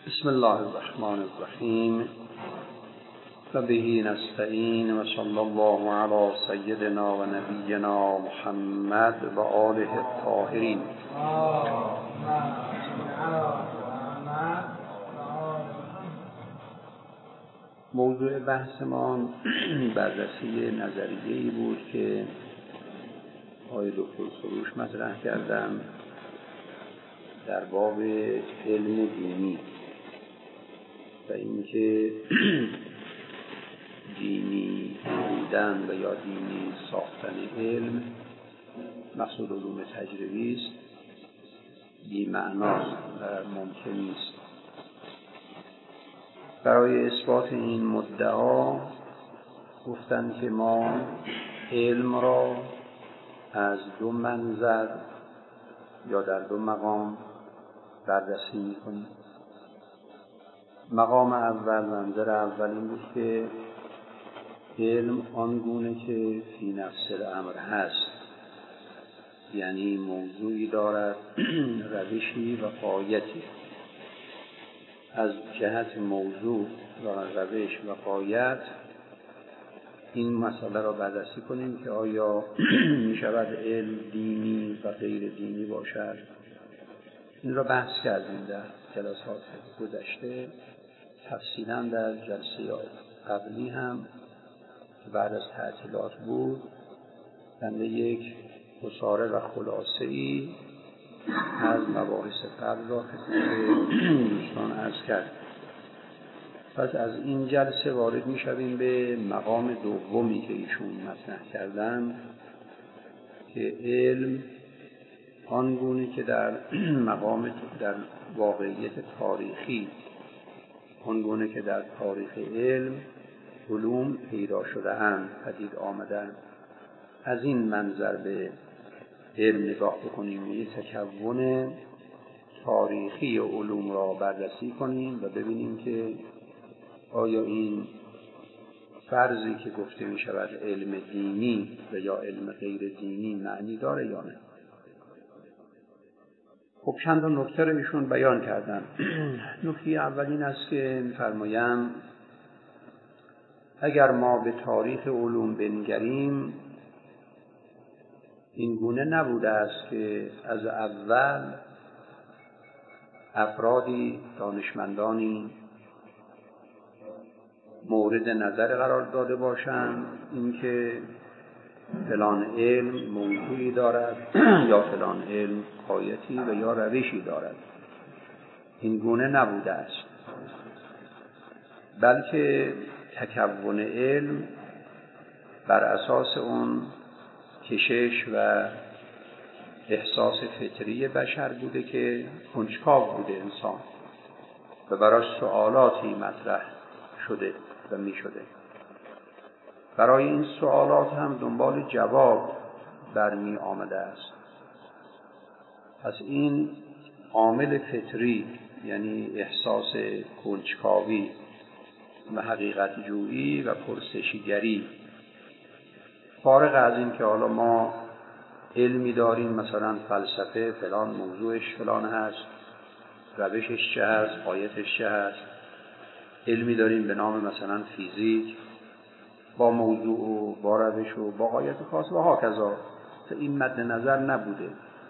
بسم الله الرحمن الرحیم و به نستعین و صلی الله علی سیدنا و نبینا محمد و آله الطاهرین. موضوع بحث ما بررسی نظریه‌ای بود که آقای دکتر سروش مطرح کردم در باب علم دینی و اینکه دینی بودن و یا دینی ساختن علم مقصود علوم تجربی است، بی معناست و ممکن نیست. برای اثبات این مدعا گفتند که ما علم را از دو منظر یا در دو مقام بررسی می‌کنیم. مقام اول، منظر اول این بود که علم آنگونه که فی نفس الامر هست، یعنی موضوعی دارد، روشی و غایتی. از جهت موضوع و روش و غایت این مسئله را بررسی کنیم که آیا می شود علم دینی و غیر دینی باشد. این را بحث کردیم در جلسات گذشته، تفصیلا در جلسه قبلی هم که بعد از تعطیلات بود بنده یک گزاره و خلاصه‌ای از مباحث قبل را خدمت دوستان عرض کرد. پس از این جلسه وارد می‌شویم به مقام دومی که ایشون مطرح کردن که علم آنگونه که در مقام در واقعیت تاریخی، آنگونه که در تاریخ علم علوم پیدا شده اند، پدید آمدند، از این منظر به علم نگاه بکنیم، یک تکون تاریخی علوم را بررسی کنیم و ببینیم که آیا این فرضی که گفته می شود علم دینی و یا علم غیر دینی معنی داره یا نه. خب چند تا نکته رو ایشون بیان کردن. نکته اول این است که می‌فرمایند اگر ما به تاریخ علوم بنگریم این گونه نبوده است که از اول افرادی، دانشمندانی مورد نظر قرار داده باشند اینکه فلان علم موضوعی دارد یا فلان علم غایتی و یا روشی دارد. این گونه نبوده است، بلکه تکون علم بر اساس اون کشش و احساس فطری بشر بوده که کنجکاو بوده انسان و براش سوالاتی مطرح شده و می شده. برای این سوالات هم دنبال جواب برمی آمده است. پس این عامل فطری، یعنی احساس کنجکاوی و حقیقت جویی و پرسشگری، فارغ از این که حالا ما علمی داریم مثلا فلسفه فلان موضوعش فلان هست، روشش چه هست، غایتش چه هست، علمی داریم به نام مثلا فیزیک با موضوع و با روش و با غایت خاص و هاکذا، این مد نظر نبوده.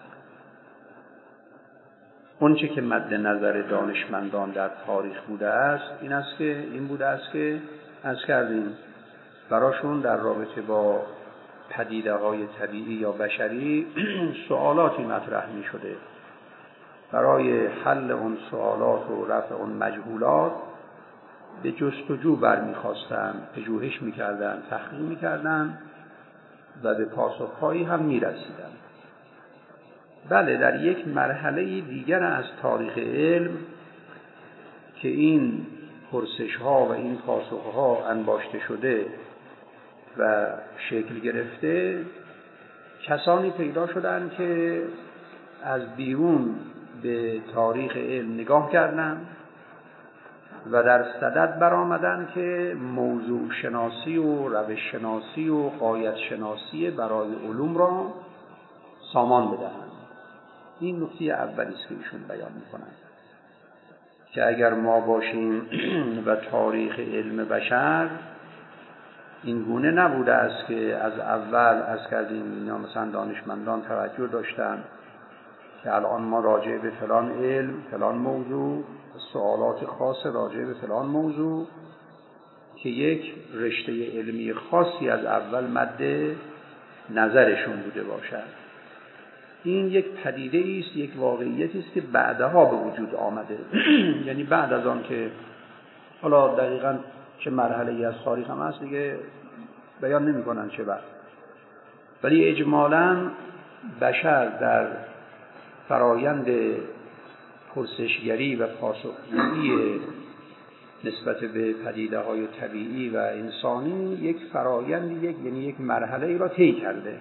اونچه که مد نظر دانشمندان در تاریخ بوده است این بوده است که از کردیم براشون در رابطه با پدیده های طبیعی یا بشری سوالاتی مطرح می شده. برای حل اون سوالات و رفع اون مجهولات به جستجو برمیخواستند، پژوهش میکردند، تحقیق میکردند و به پاسخهایی هم میرسیدند. بله، در یک مرحله دیگر از تاریخ علم که این پرسش‌ها و این پاسخ‌ها انباشته شده و شکل گرفته، کسانی پیدا شدند که از بیرون به تاریخ علم نگاه کردند و در صدد برآمدند که موضوع شناسی و روش شناسی و غایت شناسی برای علوم را سامان بدهند. این نکته اولی است که ایشون بیان می‌کنند که اگر ما باشیم و تاریخ علم بشر این گونه نبوده است که از اول از کردیم اینا مثلا دانشمندان توجه داشتن که الان ما راجع به فلان علم فلان موضوع سوالات خاص راجع به فلان موضوع که یک رشته علمی خاصی از اول مد نظرشون بوده باشد. این یک پدیده است، یک واقعیتی است که بعدها به وجود آمده. یعنی بعد از آن که حالا دقیقاً چه مرحله‌ای از تاریخ هم هست دیگه بیان نمی‌کنن چه وقت، ولی اجمالاً بشر در فرایند پرسشگری و پاسخگویی نسبت به پدیده‌های طبیعی و انسانی یک فرایند یعنی یک مرحله را طی کرده.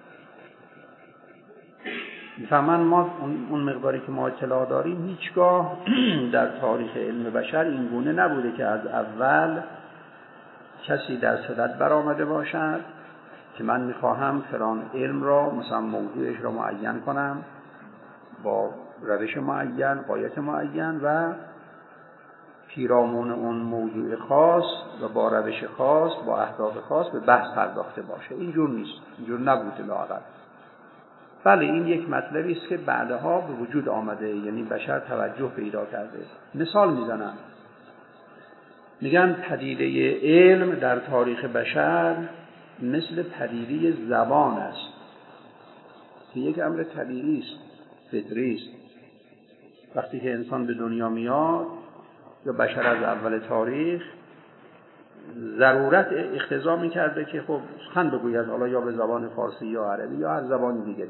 مثلا ما اون مقداری که ما اطلاع داریم هیچگاه در تاریخ علم بشر این گونه نبوده که از اول کسی در صدد برآمده باشد که من میخواهم فلان علم را مثلا موضوعش را معین کنم با روش معین، غایت معین و پیرامون اون موضوع خاص و با روش خاص با اهداف خاص به بحث پرداخته باشه. اینجور نیست، اینجور نبوده لااقل. بله این یک مطلبی است که بعدها به وجود آمده، یعنی بشر توجه پیدا کرده. مثال میزنم، میگن پدیده علم در تاریخ بشر مثل پدیده زبان است که یک امر طبیعی است، فطری است. وقتی که انسان به دنیا میاد یا بشر از اول تاریخ ضرورت اقتضا میکرده که خب سخن بگوید، حالا یا به زبان فارسی یا عربی یا هر زبان دیگری.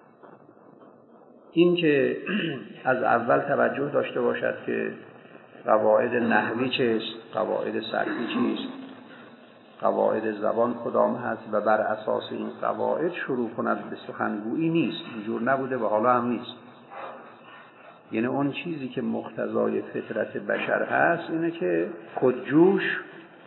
این که از اول توجه داشته باشد که قواعد نحوی چیست، قواعد صرفی چیست، قواعد زبان کدام هست و بر اساس این قواعد شروع کند به سخنگویی نیست. اینجور نبوده و حالا هم نیست. یعنی اون چیزی که مقتضای فطرت بشر هست اینه که خودجوش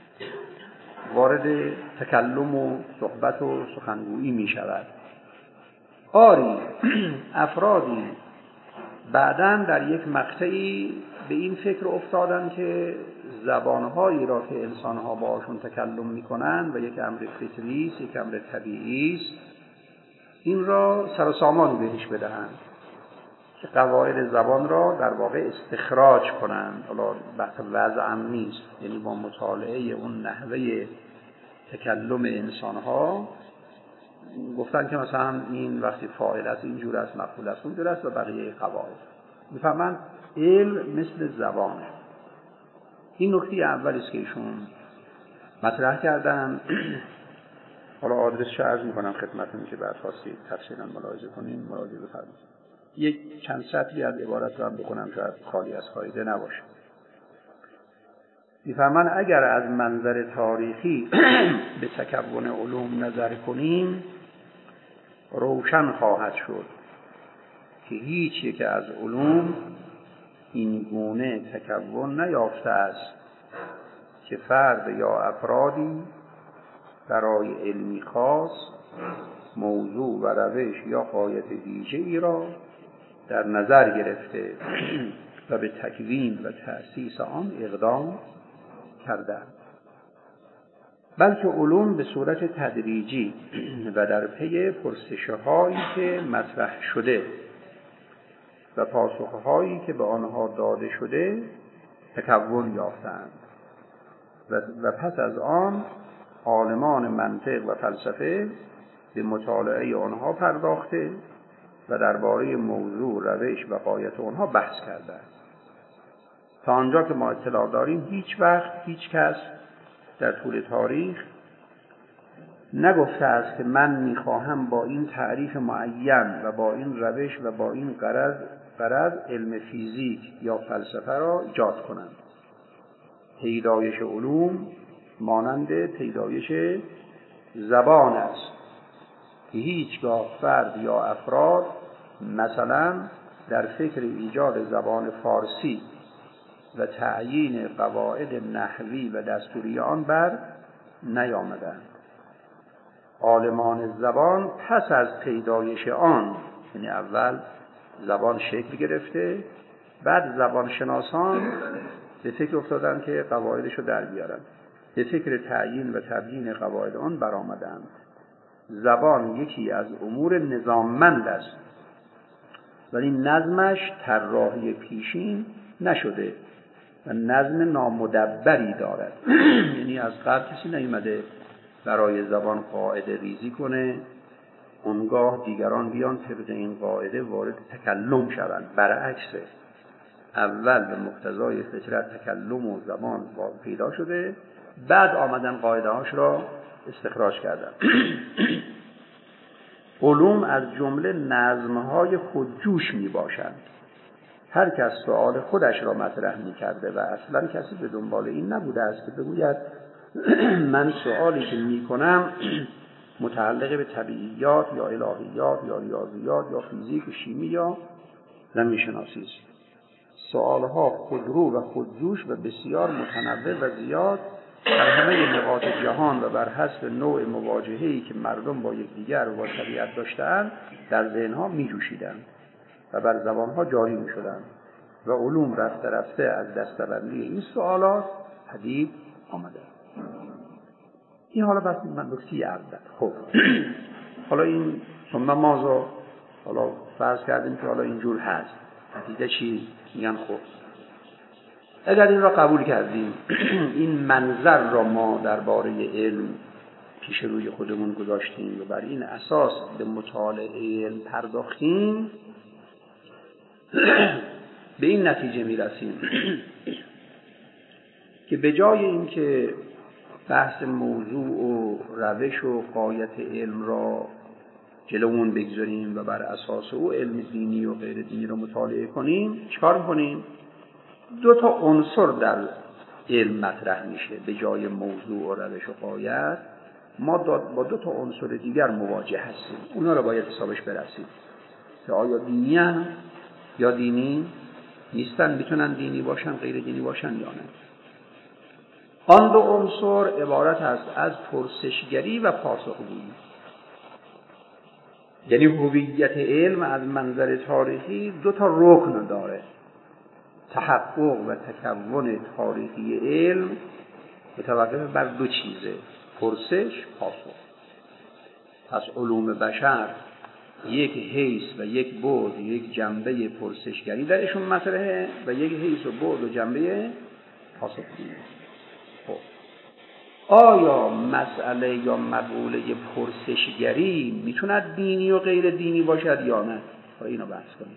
وارد تکلم و صحبت و سخنگویی می شود. آری افرادی بعداً در یک مقطعی به این فکر افتادن که زبانهایی را که انسانها باشون تکلم میکنن و یک امر فطری است، یک امر طبیعی است، این را سر و سامانی بهش بدهند که قواعد زبان را در واقع استخراج کنند. حالا بحث وضع هم نیست، یعنی با مطالعه اون نحوه تکلم انسانها گفتن که مثلا این وقتی فاعل است اینجور است، مفعول است اونجور است و بقیه قواعد. میفهمن علم مثل زبانه. این نکته اول است که ایشون مطرح کردن. حالا آدرسش عرض میکنم خدمتتون که بعد خواستید تفصیلا ملاحظه کنین، مراجعه بفرمایید. یک چند سطری از عبارت رو هم بکنم شاید خالی از فایده نباشه. میفهمن اگر از منظر تاریخی به تکون علوم نظر کنیم روشن خواهد شد که هیچ یک از علوم این گونه تکون نیافته است که فرد یا افرادی برای علمی خاص موضوع و روش یا غایت ویژه‌ای را در نظر گرفته و به تکوین و تأسیس آن اقدام کردند، بلکه علوم به صورت تدریجی و در پی پرسش‌هایی که مطرح شده و پاسخ‌هایی که به آنها داده شده تکون یافتند و پس از آن عالمان منطق و فلسفه به مطالعه آنها پرداخته و درباره موضوع، روش و غایت آنها بحث کردند. تا آنجا که ما اطلاع داریم هیچ وقت هیچ کس در طول تاریخ نگفته است که من میخواهم با این تعریف معین و با این روش و با این غرض علم فیزیک یا فلسفه را ایجاد کنم. پیدایش علوم مانند پیدایش زبان است که هیچگاه فرد یا افراد مثلا در فکر ایجاد زبان فارسی و تعیین قواعد نحوی و دستوری آن بر نیامدند. عالمان زبان پس از پیدایش آن، یعنی اول زبان شکل گرفته بعد زبانشناسان به فکر افتادن که قواعدش رو در بیارن، به فکر تعیین و تبیین قواعد آن برآمدند. زبان یکی از امور نظاممند است، ولی نظمش طراحی پیشین نشده و نظم نامدبری دارد. یعنی از قبل کسی نیامده برای زبان قاعده ریزی کنه، اونگاه دیگران بیان طبق این قاعده وارد تکلم شوند. برعکسه، اول به مقتضای فطرت تکلم و زبان پیدا شده، بعد آمدن قاعده هاش را استخراج کردن. علوم از جمله نظمهای خودجوش می باشند. هر کس سؤال خودش را مطرح می کرده و اصلا کسی به دنبال این نبوده است که بگوید من سؤالی که می کنم متعلق به طبیعیات یا الهیات یا ریاضیات یا فیزیک و شیمی یا زمین شناسی است. سؤالها خودرو و خودجوش و بسیار متنوع و زیاد در همه نقاط جهان و بر حسب نوع مواجهه‌ای که مردم با یکدیگر و با طبیعت داشتند در ذهنها می جوشیدند و بر زبانها جاری می شدند و علوم رفته رفته از دسته‌بندی این سوالات پدید آمده. این حالا بس من نکته اول. خب حالا این ثم ماذا، حالا فرض کردیم که حالا اینجور هست، نتیجه چی؟ میگن خب اگر این را قبول کردیم، این منظر را ما درباره علم پیش روی خودمون گذاشتیم و بر این اساس به مطالعه علم پرداختیم، به این نتیجه میرسیم که به جای اینکه بحث موضوع و روش و غایت علم را جلومون بگذاریم و بر اساس او علم دینی و غیر دینی را مطالعه کنیم، چیکار کنیم؟ دو تا عنصر در علم مطرح میشه. به جای موضوع و روش و غایت ما با دو تا عنصر دیگر مواجه هستیم. اونا رو باید حسابش برسیم که آیا دینی هستن یا دینی نیستن، میتونن دینی باشن غیر دینی باشن یا نه. آن دو عنصر عبارت است از پرسشگری و پاسخگویی. یعنی هویت علم از منظر تاریخی دو تا رکن داره. تحقق و تکون تاریخی علم متوقف بر دو چیزه: پرسش، پاسخ. پس علوم بشر یک حیث و یک بعد، یک جنبه پرسشگری درشون مطرحه و یک حیث و بعد و جنبه پاسخگویی. خب آیا مسئله یا مقوله پرسشگری میتوند دینی و غیر دینی باشد یا نه؟ اینو بحث کنیم.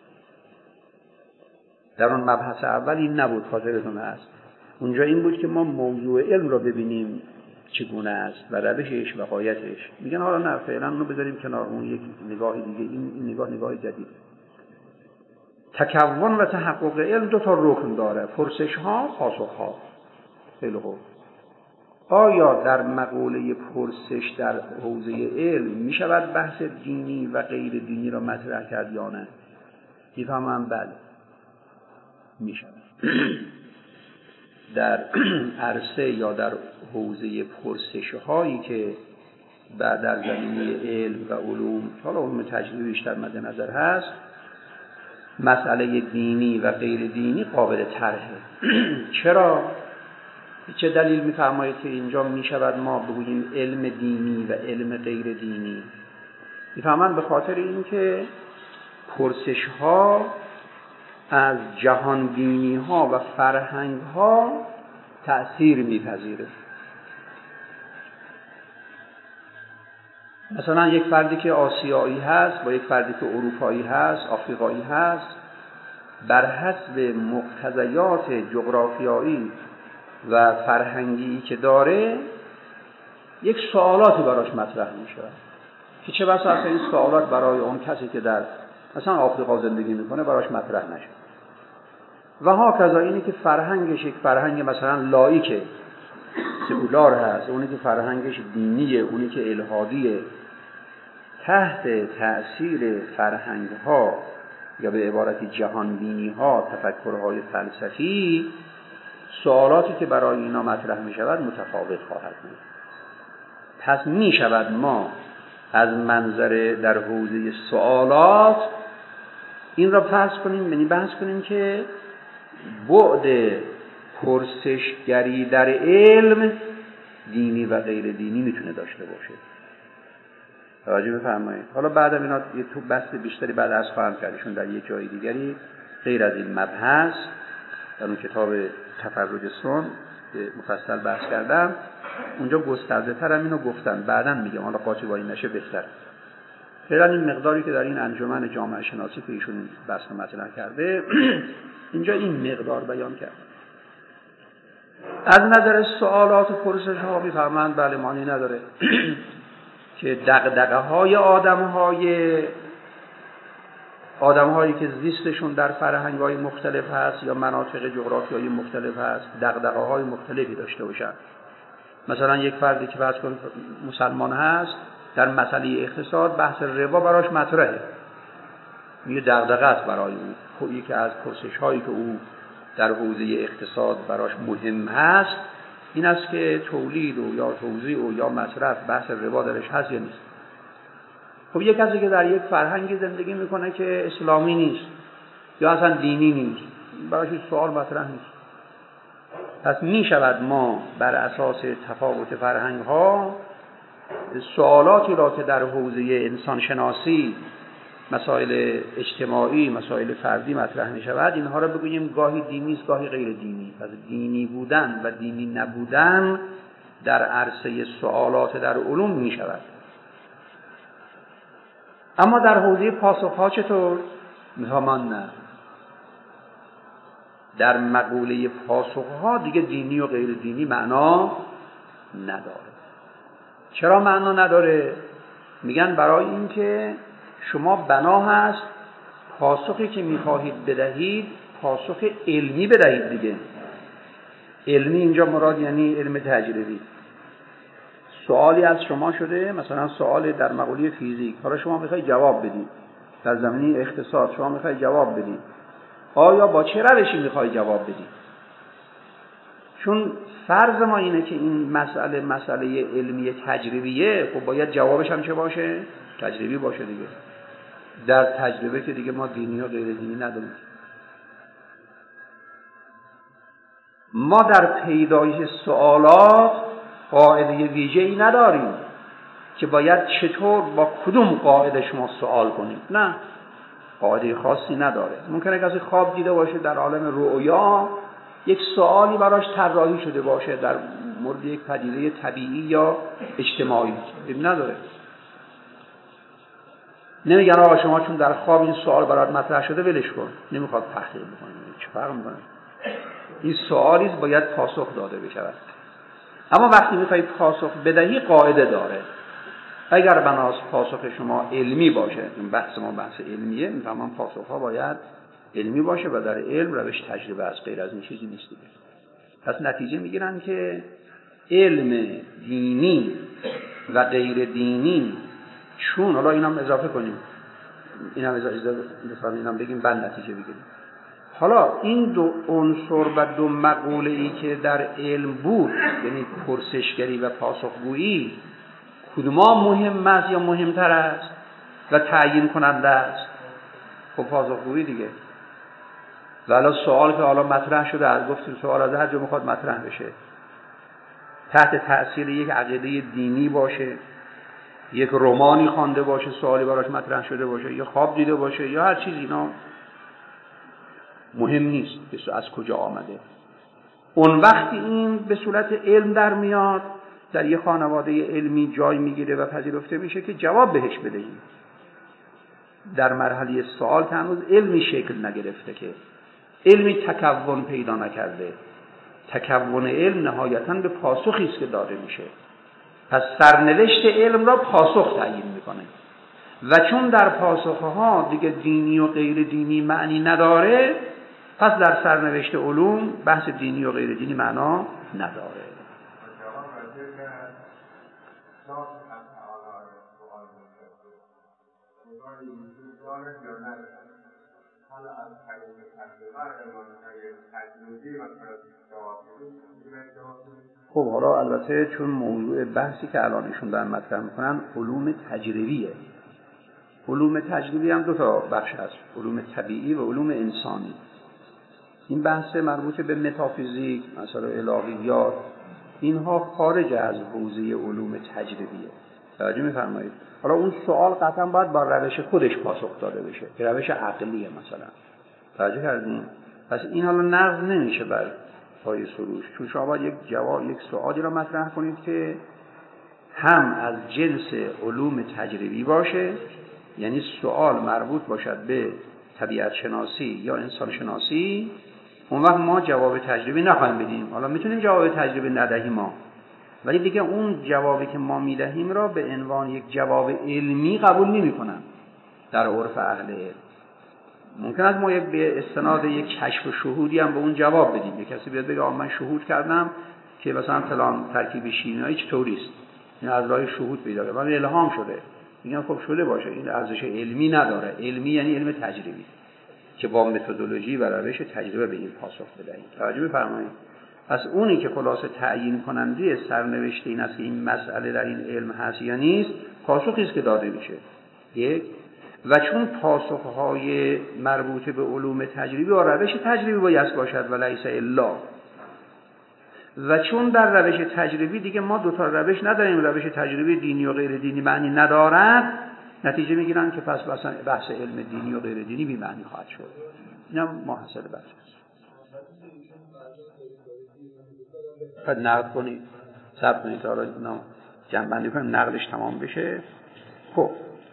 در اون مبحث اول این نبود، خاطرتون هست. اونجا این بود که ما موضوع علم رو ببینیم چگونه است و روشش و غایتش. میگن حالا نه، فعلا اونو بذاریم کنار، اون یک نگاه دیگه، این نگاه جدید. تکون و تحقق علم دو تا رکن داره: پرسش ها، پاسخ ها. خیلی خوب. آیا در مقوله پرسش در حوزه علم می شود بحث دینی و غیر دینی را مطرح کرد یا نه؟ میفهمم بله می شود. در عرصه یا در حوزه پرسش هایی که بعد در زمینه علم و علوم، حالا علوم تجربی بیشتر مد نظر هست، مسئله دینی و غیر دینی قابل طرحه. چرا؟ چه دلیل می‌فرمایید که اینجا می‌شود ما بگوییم علم دینی و علم غیر دینی؟ می‌فهمن به خاطر اینکه پرسش‌ها از جهان بینی‌ها و فرهنگ‌ها تأثیر می‌پذیره. مثلا یک فردی که آسیایی هست با یک فردی که اروپایی هست، آفریقایی هست، بر حسب مقتضیات جغرافیایی و فرهنگی که داره یک سوالاتی براش مطرح میشه که چه بسا اصلا این سوالات برای اون کسی که در مثلا آفریقا زندگی میکنه براش مطرح نشه. و هاکذا اینی که فرهنگش یک فرهنگ مثلا لاییکه، سکولار هست، اونی که فرهنگش دینیه، اونی که الحادیه، تحت تأثیر فرهنگ‌ها یا به عبارتی جهان بینی‌ها، تفکرهای فلسفی، سوالاتی که برای اینا مطرح می شود متفاوت خواهد بود. پس می شود ما از منظر در حوزه سوالات این را بحث کنیم، یعنی بحث کنیم که بعد پرسشگری در علم دینی و غیر دینی میتونه داشته باشه. توجه بفرمایید. حالا بعدم اینا یه تو بحث بیشتری بعد از خواهم کردشون در یک جای دیگری غیر از این مبحث در اون کتاب تفرج سن مفصل بحث کردم، اونجا گسترده ترم اینو گفتم، بعداً میگم حالا قاطبایی نشه بهتر. فعلا این مقداری که در این انجمن جامعه شناسی که ایشون بحث مطرح کرده اینجا این مقدار بیان کرد. از نظر سوالات و پرسش ها میفهمند بله معنی نداره که دغدغه های آدم‌هایی که زیستشون در فرهنگ‌های مختلف هست یا مناطق جغرافیایی مختلف هست دغدغه‌های مختلفی داشته باشن. مثلا یک فردی که فرض کن مسلمان هست در مسئله اقتصاد بحث ربا براش مطرحه، میگه دغدغه است برای او. یکی از پرسش‌هایی که او در حوزه اقتصاد براش مهم هست این است که تولید و یا توزیع و یا مصرف بحث ربا درش هست یا نیست. خب یک کسی که در یک فرهنگی زندگی میکنه که اسلامی نیست یا اصلا دینی نیست براش سوال مطرح نیست. پس میشود ما بر اساس تفاوت فرهنگ ها سوالاتی را که در حوزه انسان شناسی مسائل اجتماعی مسائل فردی مطرح میشود اینها را بگوییم گاهی دینی است گاهی غیر دینی. پس دینی بودن و دینی نبودن در عرصه سوالات در علوم میشود. اما در حوزه پاسخ‌ها چطور؟ می‌فهمن نه. در مقوله پاسخ‌ها دیگه دینی و غیر دینی معنا نداره. چرا معنا نداره؟ میگن برای اینکه شما بنا هست پاسخی که می‌خواهید بدهید پاسخ علمی بدهید دیگه. علمی اینجا مراد یعنی علم تجربی. سوالی از شما شده، مثلا سوال در مقوله فیزیک، حالا شما میخوای جواب بدید. در زمینه اقتصاد شما میخوای جواب بدید. آیا با چه روشی میخوای جواب بدید؟ چون فرض ما اینه که این مسئله علمی تجربیه، خب باید جوابش هم چه باشه؟ تجربی باشه دیگه. در تجربه که دیگه ما دینی و غیر دینی نداریم. ما در پیدایش سوالات قاعده ویژه‌ای نداریم که باید چطور با کدوم قاعده شما سوال کنید. نه، قاعده خاصی نداره. ممکنه کسی خواب دیده باشه در عالم رؤیا یک سوالی براش طراحی شده باشه در مورد یک پدیده طبیعی یا اجتماعی، نداره. نمیگن آقا شما چون در خواب این سوال برات مطرح شده ولش کن، نمیخواد تحقیق بکنه. چه فرق میکنه؟ این سوالی است باید پاسخ داده بشود. اما وقتی میخوای پاسخ بدهی قاعده داره. اگر بناس پاسخ شما علمی باشه، این بحث ما بحث علمیه، میفهمم پاسخ ها باید علمی باشه و در علم روش تجربه است، غیر از این چیزی نیست دیگه. پس نتیجه میگیرن که علم دینی و غیر دینی چون حالا اینم اضافه کنیم، اینم بگیم بعد نتیجه بگیریم. حالا این دو عنصر و دو مقوله ای که در علم بود، یعنی پرسشگری و پاسخگویی، کدوما مهم است یا مهمتر است و تعیین کننده است؟ خب پاسخگویی دیگه. ولی سوال که حالا مطرح شده، از گفتیم سوال از هر جا میخواد مطرح بشه، تحت تأثیر یک عقیده دینی باشه، یک رمانی خوانده باشه، سوالی براش مطرح شده باشه، یا خواب دیده باشه یا هر چیز، اینا مهم نیست که از کجا آمده. اون وقتی این به صورت علم در میاد، در یه خانواده علمی جای میگیره و پذیرفته میشه که جواب بهش بدهیم. در مرحله سوال هنوز علمی شکل نگرفته، که علمی تکون پیدا نکرده. تکون علم نهایتاً به پاسخی است که داده میشه. پس سرنوشت علم را پاسخ تعیین میکنه و چون در پاسخها دیگه دینی و غیر دینی معنی نداره، پس در سرنوشت علوم بحث دینی و غیر دینی معنا نداره. خب حالا البته چون موضوع بحثی که الان ایشون دارن مطرح میکنن علوم تجربیه، علوم تجربی هم دو تا بخش هست، علوم طبیعی و علوم انسانی. این بحث مربوط به متافیزیک، مثلا الهیات، اینها خارج از حوزه علوم تجربیه. توجه می‌فرمایید؟ حالا اون سوال قطعا باید با روش خودش پاسخ داده بشه، که روش عقلیه مثلا. توجه کردین؟ پس این حالا نقض نمیشه بر پای سروش، چون شما باید یک سوالی را مطرح کنید که هم از جنس علوم تجربی باشه، یعنی سوال مربوط باشد به طبیعت شناسی یا انسان شناسی، اون وقت ما جواب تجربی نخواهیم بدیم. حالا میتونیم جواب تجربی ندهیم ما، ولی دیگه اون جوابی که ما میدهیم را به عنوان یک جواب علمی قبول نمی‌کنن در عرف اهل علم. ممکن است ما به استناد یک کشف و شهودی هم به اون جواب بدیم. یک کسی بیاد بگه من شهود کردم که مثلا فلان ترکیب شیمیایی چطوری است، این از راه شهود پیدا کرده، من الهام شده. میگم خب شده باشه، این ارزش علمی نداره. علمی یعنی علم تجربی که با متدولوژی و روش تجربه به این پاسخ بدهیم. توجه بفرمایید. پس اونی که خلاصه تعیین کننده سرنوشت این است که این مسئله در این علم هست یا نیست، پاسخی است که داده میشه. یک، و چون پاسخهای مربوط به علوم تجربی و روش تجربی باید باشد و لیس الا، و چون در روش تجربی دیگه ما دو تا روش نداریم، روش تجربی دینی و غیر دینی معنی ندارد، نتیجه میگیرن که پس بحث علم دینی و غیر دینی بی معنی خواهد شد. اینم محصل بحث است. خب نقد کنید، صبر کنید تا اینا جمع بندی کنیم، نقدش تمام بشه. خب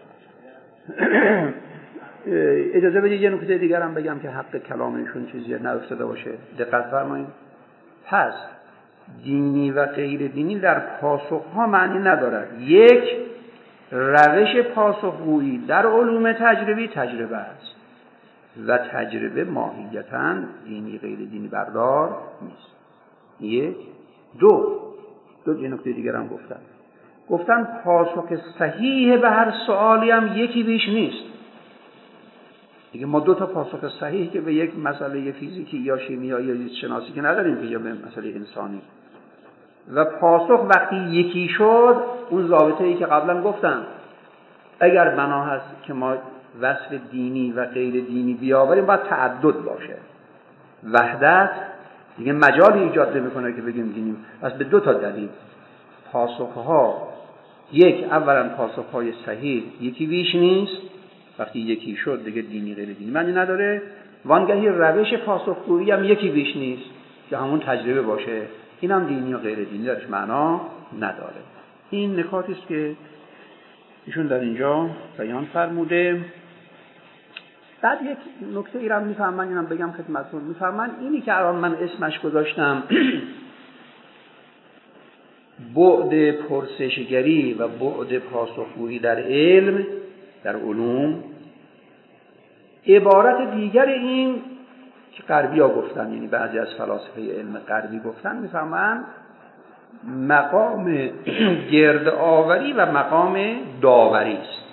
اجازه بدید یه نکته دیگر هم بگم که حق کلامشون چیزی نیفتاده باشه. دقت فرمایید. پس دینی و غیر دینی در پاسخها معنی ندارد. یک، روش پاسخگویی در علوم تجربی تجربه است و تجربه ماهیتاً دینی غیر دینی بردار نیست. یک. دو یه نکته دیگر هم گفتن پاسخ صحیح به هر سوالی هم یکی بیش نیست. دیگه ما دو تا پاسخ صحیح که به یک مسئله فیزیکی یا شیمیایی یا زیست شناسی که نداریم که یا به مسئله انسانی. و پاسخ وقتی یکی شد، اون ضابطه‌ای که قبلا گفتم، اگر بنا هست که ما وصف دینی و غیر دینی بیاوریم باید تعدد باشه. وحدت دیگه مجالی ایجاد نمی‌کنه که بگیم دینی. پس به دو تا دلیل پاسخها، یک، اولا پاسخهای صحیح یکی بیش نیست، وقتی یکی شد دیگه دینی غیر دینی معنی نداره. وانگهی روش پاسخگویی هم یکی بیش نیست که همون تجربه باشه، این هم دینی و غیر دینی درش معنا نداره. این نکاتی است که ایشون در اینجا بیان فرموده. بعد یک نکته ای را میفهمن، اینم بگم خدمتتون. میفهمن اینی که الان من اسمش گذاشتم بعد پرسشگری و بعد پاسخگویی در علم، در علوم، عبارت دیگر این که غربی ها گفتن، یعنی بعضی از فلاسفه علم غربی گفتن، میفهمن مقام گرد آوری و مقام داوری است.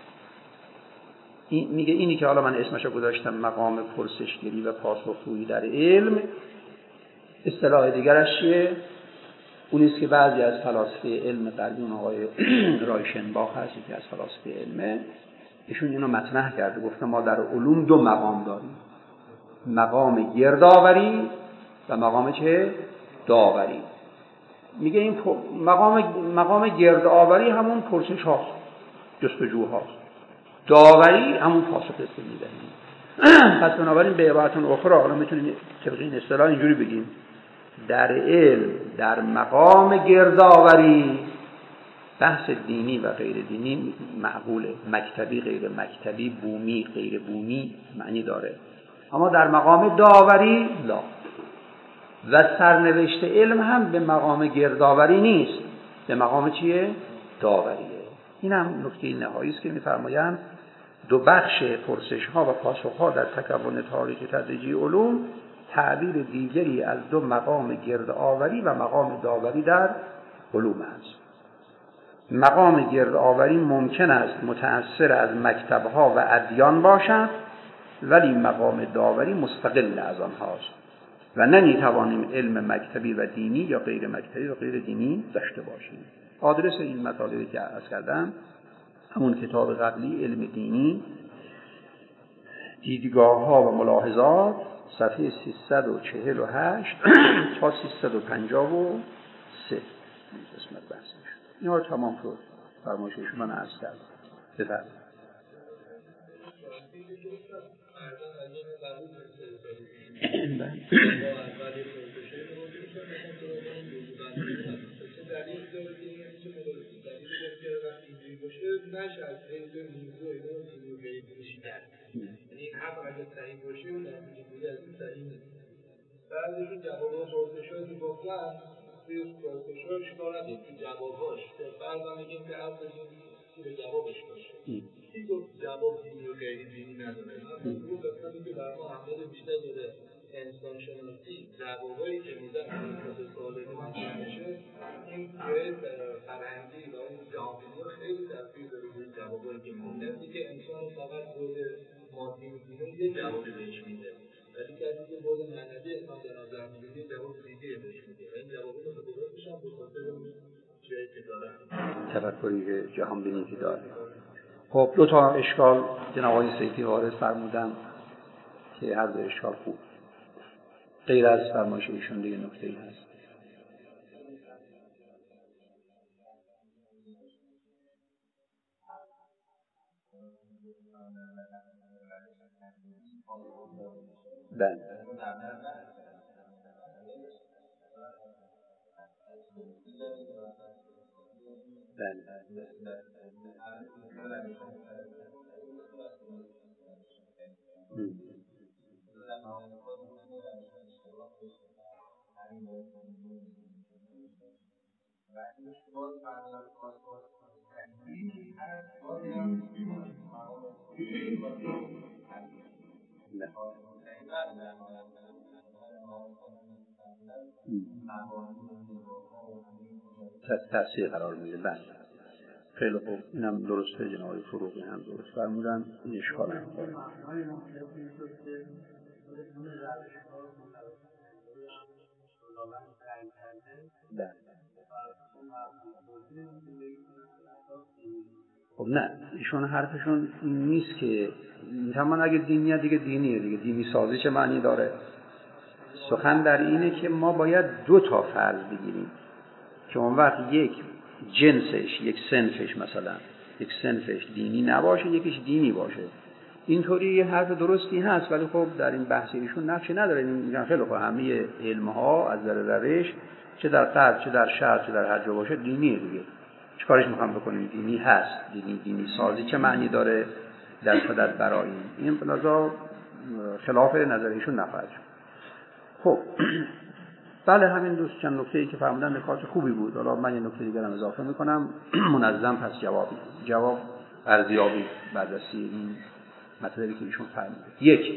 میگه اینی که حالا من اسمشو گذاشتم مقام پرسشگری و پاسخگویی در علم، اصطلاح دیگرش چیه؟ اونیست که بعضی از فلاسفه علم غربی، اون آقای رایشنباخ هست که از فلاسفه علمه، ایشون اینو مطرح کرده، گفته ما در علوم دو مقام داریم، مقام گردآوری و مقام چه؟ داوری. میگه این مقام گردآوری همون پرسش هاست، جستجو هاست، داوری همون پاسخ است که میدهیم. پس بنابراین به عبارت اخرى حالا میتونیم طبق این اصطلاح اینجوری بگیم در علم، در مقام گردآوری بحث دینی و غیر دینی معقوله، مکتبی غیر مکتبی، بومی غیر بومی معنی داره، اما در مقام داوری لا. و سرنوشت علم هم به مقام گردآوری نیست، به مقام چیه؟ داوریه. این هم نکته نهایی است که می‌فرمایند دو بخش پرسش ها و پاسخ ها در تکون تاریخ تدریجی علوم تعبیر دیگری از دو مقام گردآوری و مقام داوری در علوم است. مقام گردآوری ممکن است متأثر از مکتب‌ها و ادیان باشد، ولی مقام داوری مستقل از آنهاست و نمی‌توانیم علم مکتبی و دینی یا غیر مکتبی و غیر دینی داشته باشیم. آدرس این مطالبی که عرض کردم همون کتاب قبلی علم دینی، دیدگاه‌ها و ملاحظات، صفحه 348 تا 353 قسمت بحث شد. اینا رو تمام شد. فرمایشش من عرض کردم. بفرمایید. یعنی حرف اگه صحیح باشه و نتیجه از این صحیح نیست. بعضیشون جوابا پرسش‌هایی که گفتن توی پرسش‌هاش دارن تو جواباش فرضاً میگیم که حرف بزنیم که به جوابش باشه. کی گفت جواب دینی و غیر دینی نداره؟ اون قسمتی که بر ما اهمیت بیشتر داره انسان شناسی، جوابایی که میدن نسبت به سوالایی که مطرح میشه، این توی فرهنگی و اون جهانبینی خیلی تاثیر داره روی جوابایی که میدن. که انسان فقط بود مادی می‌بینه یه جوابی بهش میده، ولی کسی که بود معنوی انسان در نظر می‌گیره جواب دیگه بهش میده. این جوابا متفاوت میشن به خاطر اون چیزی که دارن، تفکری که جهانبینی که داره. خب دو تا اشکال جناب آقای سیفی وارد فرمودن که هر دو اشکال خوب. غیر از فرمایش ایشون دیگه نکته‌ای هست؟ بله. تأثیر قرار میده. بله خیلی خوب، اینم درسته. جناب فروغی هم درست فرمودن. این اشکال هم داره. خب نه، ایشون حرفشون این نیست که میتونن اگه دینیه دیگه دینیه دیگه، دینی سازی چه معنی داره؟ سخن در اینه که ما باید دو تا فرض بگیریم که اون وقت یک جنسش، یک صنفش، مثلا یک صنفش دینی نباشه یکیش دینی باشه. اینطوری یه حرف درستی هست، ولی خب در این بحث ایشون نقشی نداره. میگن خیلی خب همه علم‌ها از نظر روش چه در غرب چه در شرق چه در هر جا باشه دینیه دیگه. چیکارش میخوام بکنیم؟ دینی هست. دینی سازی چه معنی داره در صدد برای این بلازا خلاف نظر ایشون نخواهد شد. خب بله، همین دوست چند نکته‌ای که فهمیدن نکات خوبی بود. حالا من یه نکته دیگه هم اضافه میکنم. منظم پس جواب ارزیابی بررسی این مطلبی که ایشون فرموده. یک،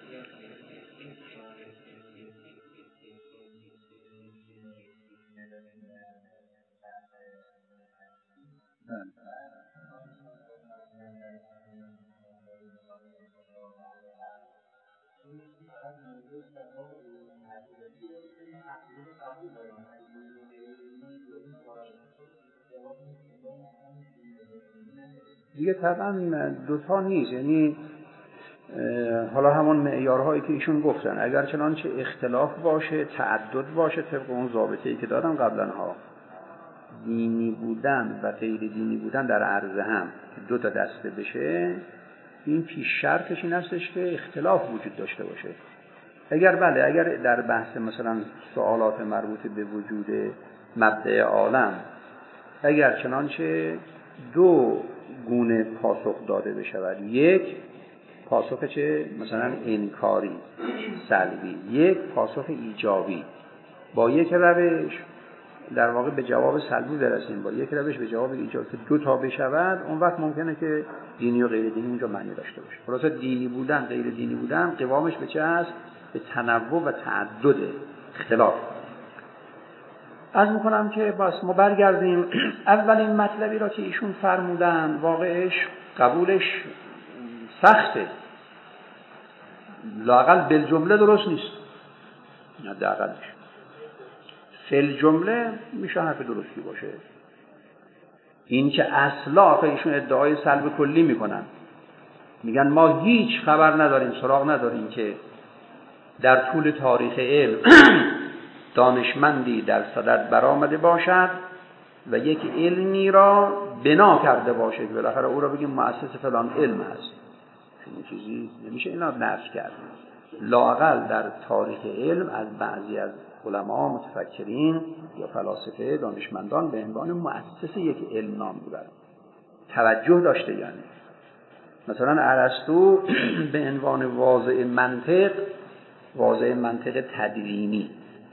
دیگه طبعا دوتا نیست. یعنی حالا همون معیارهایی که ایشون گفتن اگر چنانچه اختلاف باشه، تعدد باشه، طبق اون ضابطه‌ای که دادم قبلا ها، دینی بودن و غیر دینی بودن در عرض هم که دو تا دسته بشه، این پیش شرطش این هستش که اختلاف وجود داشته باشه. اگر در بحث مثلا سوالات مربوط به وجود مبدأ عالم اگر چنانچه دو گونه پاسخ داده بشود، یک پاسخ چه مثلا انکاری سلبی، یک پاسخ ایجابی، با یک روش در واقع به جواب سلبی برسیم، با یک روش به جواب ایجابی، که دو تا بشود، اون وقت ممکنه که دینی و غیر دینی اونجا معنی داشته باشه. خلاصه دینی بودن غیر دینی بودن قوامش به چه هست؟ به تنوع و تعدد اختلاف. عرض میکنم که بس ما برگردیم. اولین مطلبی را که ایشون فرمودن واقعش قبولش سخته، لااقل بالجمله درست نیست، حداقلش فی الجمله میشه حرف درستی باشه. این که اصلا ایشون ادعای سلب کلی میکنن، میگن ما هیچ خبر نداریم، سراغ نداریم که در طول تاریخ علم دانشمندی در صدد برآمده باشد و یک علمی را بنا کرده باشه که بالاخره او را بگیم مؤسس فلان علم هست. این چیزی نمیشه اینا نفی کرد. لااقل در تاریخ علم از بعضی از علما، متفکرین یا فلاسفه، دانشمندان به عنوان مؤسس یک علم نام میبرن. توجه داشته. یعنی مثلا ارسطو به عنوان واضع منطق تدوینی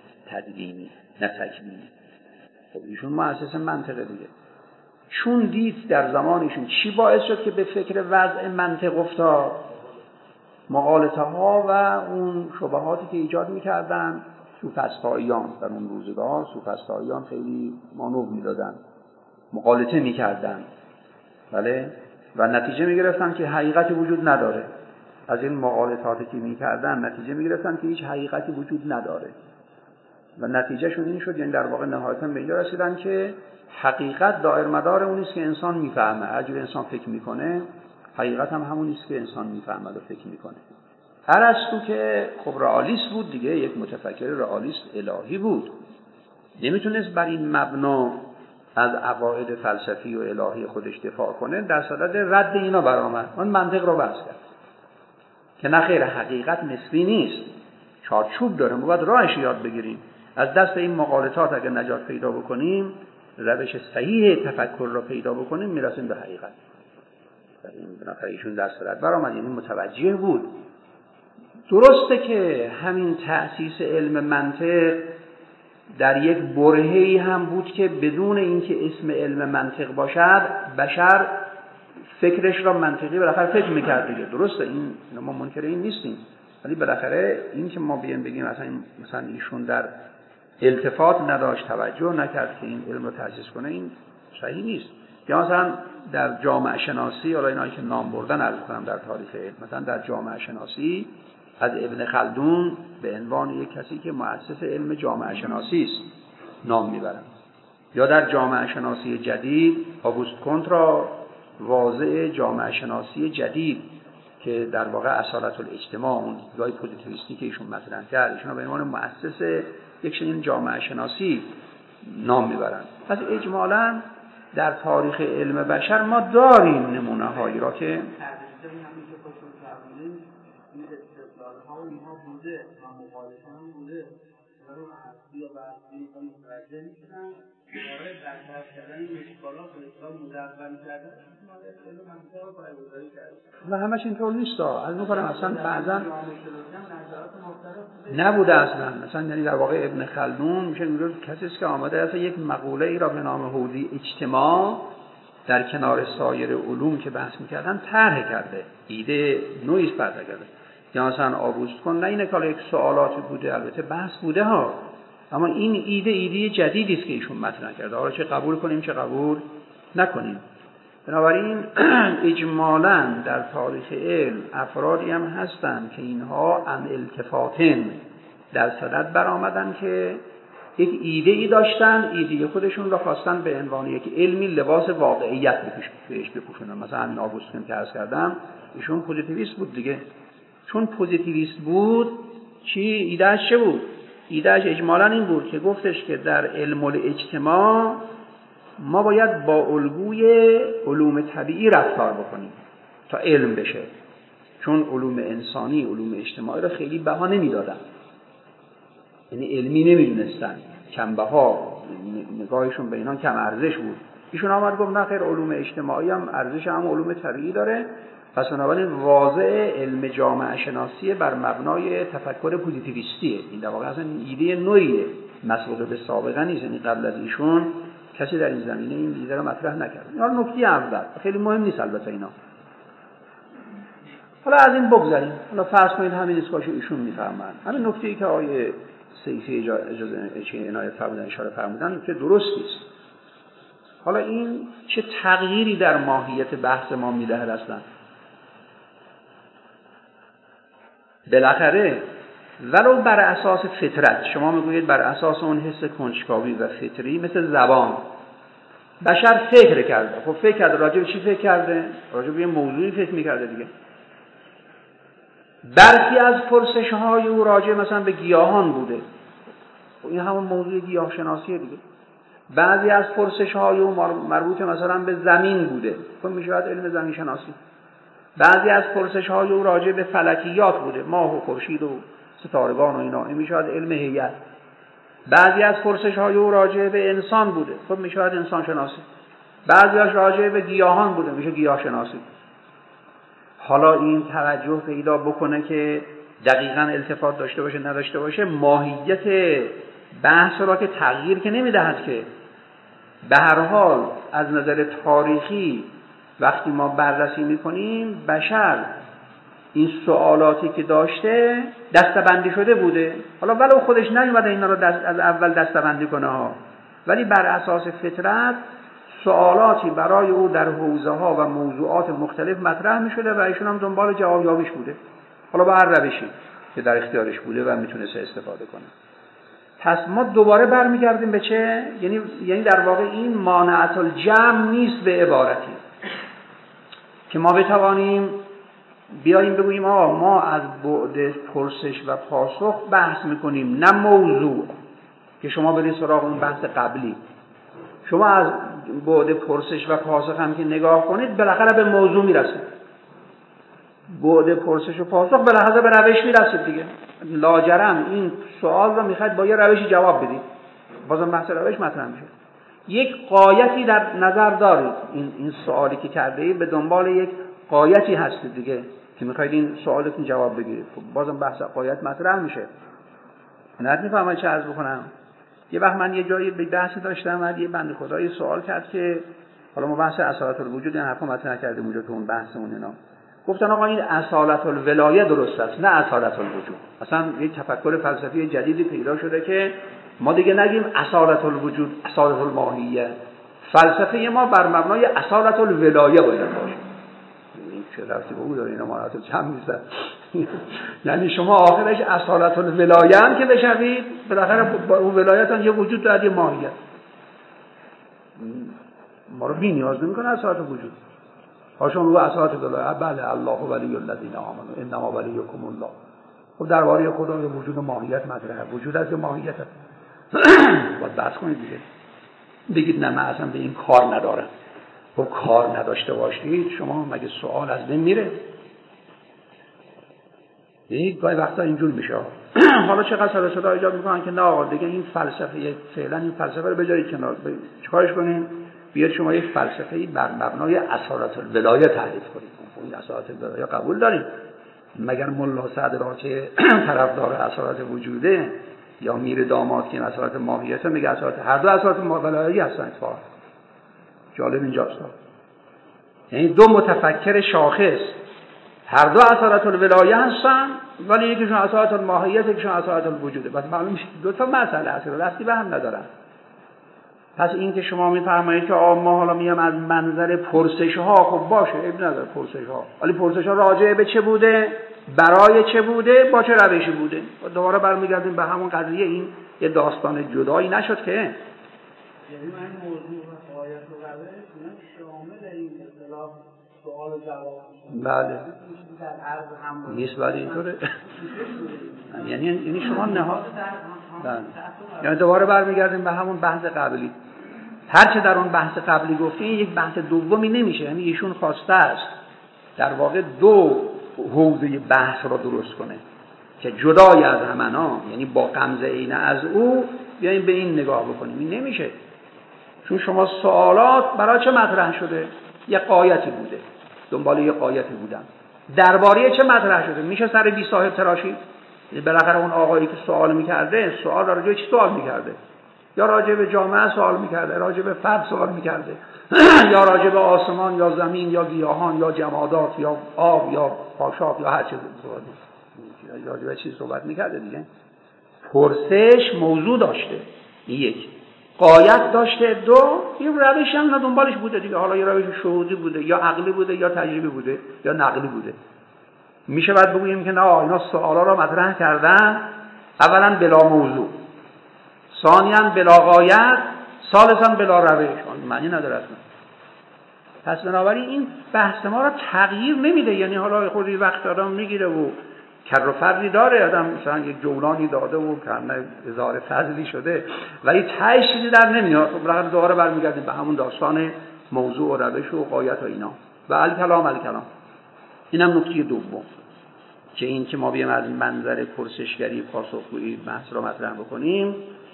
نه تکوینی. خب ایشون مؤسس منطقه دیگه. چون دید در زمانشون چی باعث شد که به فکر وضع منطق افتاد؟ مغالطه ها و اون شبهاتی که ایجاد میکردن سوفسطائیان. در اون روزگار سوفسطائیان خیلی مانور میدادن، مغالطه میکردن، بله، و نتیجه میگرفتن که حقیقتی وجود نداره. از این مغالطاتی که میکردن نتیجه میگرفتن که هیچ حقیقتی وجود نداره و نتیجهشون این شد، یعنی در واقع نهایتاً به این رسیدن که حقیقت دایر مدار اون است که انسان میفهمه. هر جور انسان فکر میکنه حقیقت هم همون است که انسان میفهمه و فکر میکنه. ارسطو که خب رئالیست بود دیگه، یک متفکر رئالیست الهی بود، نمیتونست بر این مبنا از عقاید فلسفی و الهی خودش دفاع کنه، در صدد رد اینا برآمد. اون منطق رو بحث کرد که نه خیر، حقیقت نسبی نیست، چارچوب داره، ما باید راهش یاد بگیریم. از دست این مغالطات اگر نجات پیدا بکنیم، روش صحیح تفکر رو پیدا بکنیم، میرسیم به حقیقت. این بنابراین ایشون در صدد برآمد، یعنی متوجه بود. درسته که همین تأسیس علم منطق در یک برهه‌ای هم بود که بدون اینکه اسم علم منطق باشد بشر فکرش را منطقی بالاخره فکر میکرد دیگه. درسته، این ما منکر این نیستیم، ولی بالاخره این که ما بگیم مثلا ایشون در التفات نداشت، توجه نکرد که این علم رو تأسیس کنه، این صحیح نیست. یا مثلا در جامعه شناسی، حالا اینایی که نام بردن عرض کنم در تاریخ علم، مثلا در جامعه شناسی از ابن خلدون به عنوان یک کسی که مؤسس علم جامعه شناسی است نام میبرن. یا در جامعه شناسی جدید آگوست کونت را واضع جامعه شناسی جدید که در واقع اصالت الاجتماع، اون دیدگاه پوزیتیویستی که ایشون مطرح کرد، ایشون به عنوان مؤسس یک چنین جامعه شناسی نام میبرن. پس اجمالاً در تاریخ علم بشر ما داریم نمونه هایی را که ها اینها بوده و مخالفه هم بوده و رو اصلی و بحثی ها متوجه میشدن برای برطرف کردن اشکالات و اصلاح مدون کردن علم منطق رو پایه‌گذاری کرد. و همش اینطور نیست. از می‌کنم اصلا بعضا نبوده اصلا. مثلا یعنی در واقع ابن خلدون میشه میگه کسی است که آمده است یک مقوله ای را به نام حوزه اجتماع در کنار سایر علوم که بحث می‌کردن طرح کرده، ایده نوعی است طرح کرده. یا مثلا آگوست کن، نه اینه که یک سوالاتی بوده، البته بحث بوده ها، اما این ایده جدیدی است که ایشون مطرح کرده، حالا چه قبول کنیم چه قبول نکنیم. بنابراین اجمالاً در تاریخ علم افرادی هم هستند که اینها عن التفاتن در صدد برآمدن که یک ایده‌ای داشتن، ایده خودشون را خواستن به عنوان یک علمی لباس واقعیت بهش بپوشونن. مثلا همین آگوست کن که عرض کردم، ایشون پوزیتیویست بود دیگه. چون پوزیتیویست بود، ایدهش چه بود؟ ایدهش اجمالاً این بود که گفتش که در علم الاجتماع ما باید با الگوی علوم طبیعی رفتار بکنیم تا علم بشه، چون علوم انسانی، علوم اجتماعی را خیلی بها نمیدادن، یعنی علمی نمیدونستن، کم بها، نگاهشون به اینا کم ارزش بود. ایشون آمد گفت نه خیر، علوم اجتماعی هم ارزش هم علوم طبیعی داره، پس بنابراین واضع علم جامعه شناسی بر مبنای تفکر پوزیتیویستیه. این در واقع اصلا ایده نوعیه، مسبوق به سابقه نیست، یعنی قبل از ایشون کسی در این زمینه این ایده رو مطرح نکرد. این نکته اول خیلی مهم نیست البته اینا. حالا از این بگذاریم، حالا فرض کنید همین اسکاشو ایشون میفهمن. همین نکته‌ای که آیه سیفی اجازه عنایت فرمودن، اشاره فرمودن که درست است. حالا این چه تغییری در ماهیت بحث ما میدهد اصلا؟ بالاخره ولو بر اساس فطرت، شما میگویید بر اساس اون حس کنجکاوی و فطری مثل زبان، بشر فکر کرده. خب فکر کرده، راجع به چی فکر کرده؟ راجع به یه موضوعی فکر می‌کرده دیگه. برخی از پرسش‌های او راجع مثلا به گیاهان بوده. خب این همون موضوع گیاه شناسیه دیگه. بعضی از پرسش‌های او مربوط مثلا به زمین بوده. خب میشه علم زمین شناسی. بعضی از پرسش‌های او راجع به فلکیات بوده، ماه و خورشید و ستارگان و اینا، این میشه علم هیئت. بعضی از پرسش‌های او راجع به انسان بوده، خب میشه انسان شناسی. بعضی‌اش راجع به گیاهان بوده، میشه گیاه شناسی. حالا این توجه پیدا بکنه که دقیقاً التفات داشته باشه نداشته باشه، ماهیت بحث را که تغییر که نمیدهد که به هر حال از نظر تاریخی وقتی ما بررسی میکنیم بشر این سوالاتی که داشته دسته‌بندی شده بوده. حالا ولو خودش نیومده اینا رو از اول دسته‌بندی کنه ها، ولی بر اساس فطرت سوالاتی برای او در حوزه‌ها و موضوعات مختلف مطرح می‌شده و ایشون هم دنبال جواب یابیش بوده، حالا با هر روشی که در اختیارش بوده و میتونسته استفاده کنه. پس ما دوباره برمیگردیم به چه؟ یعنی در واقع این مانعت الجمع نیست به عبارتی که ما بتوانیم بیاییم بگوییم ما از بعد پرسش و پاسخ بحث میکنیم، نه موضوع. که شما برید سراغ اون بحث قبلی، شما از بعد پرسش و پاسخ هم که نگاه کنید بالاخره به موضوع میرسید. بعد پرسش و پاسخ بالاخره به روش میرسید دیگه. لاجرم این سوال رو میخواید با یه روشی جواب بدید، بازم بحث روش مطرح میشه. یک غایتی در نظر دارید، این سوالی که کرده اید به دنبال یک غایتی هستید دیگه که میخواید این سوالتون جواب بگیرید. بازم بحث غایت مطرح میشه. نه میفهمم چه عرض بکنم. یه وقت من یه جایی به بحثی داشتم و یه بنده خدایی سوال کرد که حالا ما بحث اصالت الوجود این حرفا مطرح کردیم اونجا تو اون بحثمون اینا. گفتن آقا این اصالت الولایه درست است، نه اصالت الوجود. اصلا یه تفکر فلسفی جدیدی پیدا شده که ما دیگه نگیم اصالت الوجود، اصالت الماهیه. فلسفه ما بر مبنای اصالت الولایه باید باشه. این چه رفتی به او داره اینا معناتو جمع نیست. یعنی شما آخرش اصالت الولایه هم که بشوید بالاخره با اون ولایت هم یه وجود داره، یه ماهیت. ما رو بی نیاز نمی‌کنه اصالت الوجود. هاشون رو اصالت الولایه بله الله ولی الذین آمنوا انما ولیکم الله. خب درباره خدا وجود و ماهیت مطرحه، وجود از ماهیت باید بحث کنید دیگه. بگید نه من اصلا به این کار ندارم. خب کار نداشته باشید شما مگه سوال از بین میره؟ گاهی وقتا اینجور میشه. حالا چقدر سر صدا ایجاد میکنن که نه آقا دیگه این فلسفه فعلا این فلسفه رو بذارید کنار، چیکارش کنین؟ بیاید شما یک فلسفه‌ای بر مبنای اصالت الولایه تعریف کنید. این اصالت الولایه قبول دارید؟ مگر ملا سعد را که طرفدار اصالت وجوده یا میر داماد که اصالت ماهیت میگه اصالت، هر دو اصالت ولایه‌ای هستن اتفاقا. جالب اینجاست. یعنی دو متفکر شاخص هر دو اصالت الولایه هستن ولی یکیشون اصالت الماهیت یکیشون اصالت الوجوده. بس معلوم میشه دو تا مسئله اصلا دستی به هم ندارن. پس این که شما میفرمایید که ما حالا میام از منظر پرسش ها، خب باشه عیب نداره پرسش ها، ولی پرسش ها راجع به چه بوده، برای چه بوده، با چه روشی بوده. دوباره برمیگردیم به همون قضیه. این یه داستان جدایی نشد که یعنی من موضوع و غایت و روش شامل این اصطلاح سوال و جواب. بله نیست ولی اینطوره. یعنی شما نهاد یعنی دوباره برمیگردیم به همون بحث قبلی. هرچه در اون بحث قبلی گفتیم یک بحث دومی نمیشه. یعنی ایشون خواسته است در واقع دو حوزه بحث را درست کنه که جدای از همنا، یعنی با غمزه عین از او بیایم به این نگاه بکنیم. این نمیشه، چون شما سوالات برای چه مطرح شده؟ یه غایتی بوده، دنبال یه غایتی بودن. درباره چه مطرح شده؟ میشه سر بی صاحب تراشید؟ بالاخره اون آقایی که سوال میکرده سوال راجع به چی سوال میکرده؟ یا راجع به جامعه سوال میکرده، راجع به فرد سوال میکرده، یا راجع به آسمان یا زمین یا گیاهان یا جمادات یا آب یا خاشاک یا هر چیز راجع به چی صحبت میکرده دیگه. پرسش موضوع داشته، یک غایت داشته، دو یه روشی هم دنبالش بوده دیگه. حالا یه روش شهودی بوده یا عقلی بوده یا تجربی بوده یا نقلی بوده. میشه بعد بگوییم که نه اینا سوالا رو مطرح کردن اولا بلا موضوع، ثانیاً بلا غایت، ثالثا بلا روش، معنی نداره اصلا. پس بنابراین این بحث ما را تغییر نمیده، یعنی حالا خودی وقت آدم میگیره و کر و فردی داره، آدم مثلا یک جولانی داده و کمه هزار فضلی شده ولی تهش چیزی در نمیاد. خب دوباره برمیگردیم به همون داستان موضوع و روش و غایت و اینا و الکلام. اینم نکته دوم که این که ما بیایم از منظر پرسشگری پاسخگویی بحث را مطرح بکنیم،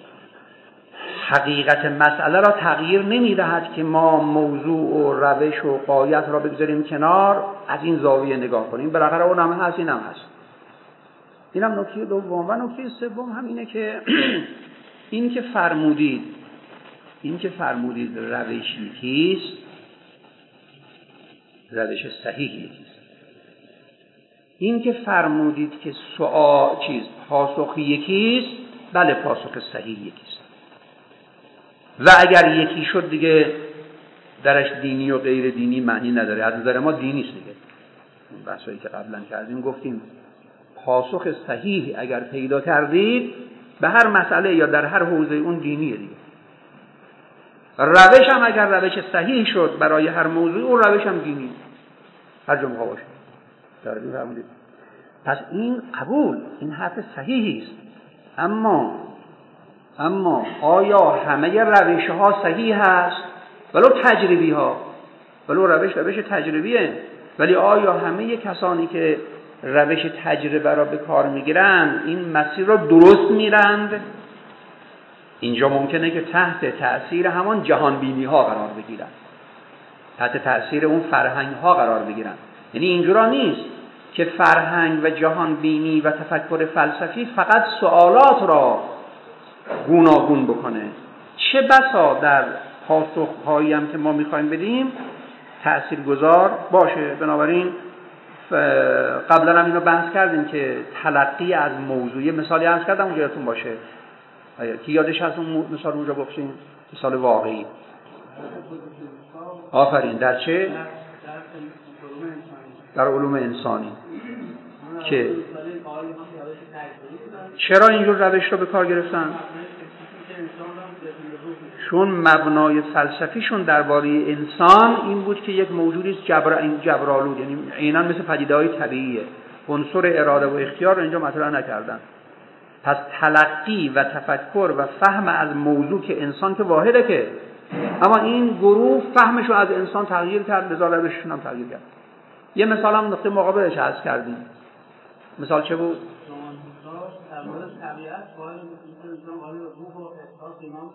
حقیقت مسئله را تغییر نمیدهد که ما موضوع و روش و غایت را بگذاریم کنار، از این زاویه نگاه کنیم. بالاخره اونم هست، اینم هست. اینم نکته دوم. و نکته سوم هم اینه که این که فرمودید روش یکیست، روش صحیح یکیست. این که فرمودید که پاسخ یکیست، بله پاسخ صحیح یکیست. و اگر یکی شد دیگه درش دینی و غیر دینی معنی نداره، از نظر ما دینی است دیگه. اون بحثایی که قبلا کردیم گفتیم پاسخ صحیح اگر پیدا کردید به هر مسئله یا در هر حوزه اون دینیه دیگه. روش هم اگر روش صحیح شد برای هر موضوع، اون روش هم دینی، هر جا باشه. دارید می‌فهمید؟ پس این قبول، این حرف صحیحی است. اما آیا همه روش ها صحیح هست؟ ولو تجربی ها، ولو روش تجربیه، ولی آیا همه کسانی که روش تجربه را به کار میگیرند این مسیر را درست میرند؟ اینجا ممکنه که تحت تأثیر همان جهان بینی ها قرار بگیرند، تحت تأثیر اون فرهنگ ها قرار بگیرند. یعنی اینجورا نیست که فرهنگ و جهان بینی و تفکر فلسفی فقط سوالات را گوناگون بکنه، چه بسا در پاسخهایی هم که ما میخوایم بدیم تأثیرگذار باشه. بنابراین قبلا هم اینو بحث کردیم که تلقی از موضوعی، مثالی عرض کردم اونجا یادتون باشه که یادش هست اون مثال اونجا گفتیم، مثال واقعی. آفرین. در چه؟ در علوم انسانی. که چرا اینجور روش رو به کار گرفتن؟ چون مبنای فلسفیشون درباره انسان این بود که یک موجودی جبرآلود، یعنی عیناً مثل پدیده‌های طبیعیه، عنصر اراده و اختیار رو اینجا مطرح نکردن. پس تلقی و تفکر و فهم از موضوع که انسان که واحده که، اما این گروه فهمشو از انسان تغییر کرد، لذا روششون هم تغییر کرد. یه مثال هم نقطه مقابلش عرض کردیم. مثال چه بود؟ در مورد طبیعت باید انسان باید روح و احساس ایمان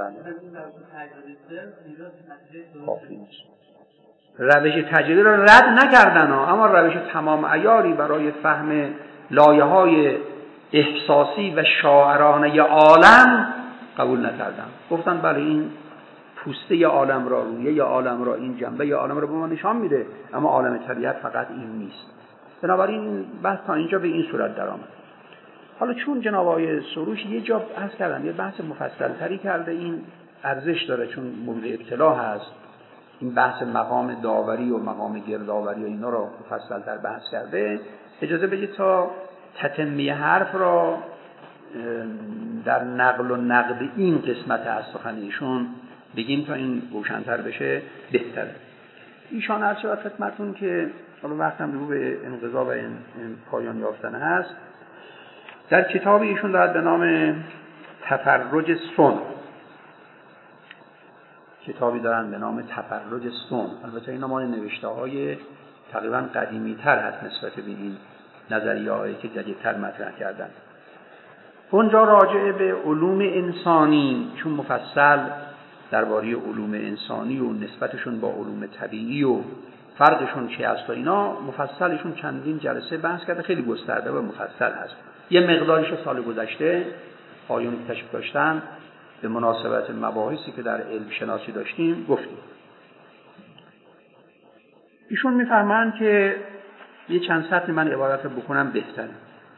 روش تجربی را رد نکردن اما روش تمام عیاری برای فهم لایه‌های احساسی و شاعرانه عالم قبول نکردن. گفتن بله این پوسته عالم را، رویه عالم را، این جنبه عالم را به ما نشان میده، اما عالم طبیعت فقط این نیست. بنابراین بحث تا اینجا به این صورت درآمد. حالا چون جناب آقای سروش یه جا عرض کردن یه بحث مفصل تری کرده، این ارزش داره چون مورد ابتلا هست، این بحث مقام داوری و مقام گردآوری و اینا رو مفصل تر بحث کرده، اجازه بدید تا تتمه حرف را در نقل و نقد این قسمت از سخنیشون بگیم تا این روشن‌تر بشه بهتره. ایشان عرض شد خدمتتون که حالا وقتم رو به انقضا و این پایان یافتن هست. در کتاب ایشون دارد به نام تفرج سن، کتابی دارن به نام تفرج سن. البته این مال نوشته های تقریبا قدیمی تر هست نسبت به این نظریه هایی که جدیدتر مطرح کردن. اونجا راجع به علوم انسانی، چون مفصل درباره علوم انسانی و نسبتشون با علوم طبیعی و فرقشون چی هست و اینا مفصلشون چندین جلسه بحث کرده، خیلی گسترده و مفصل هست. یه مقداریش سال گذشته آیون تشریف داشتن به مناسبت مباحثی که در علم شناسی داشتیم گفتیم. ایشون میفرمایند که یه چند سطر من عبارت رو بکنم بهتره.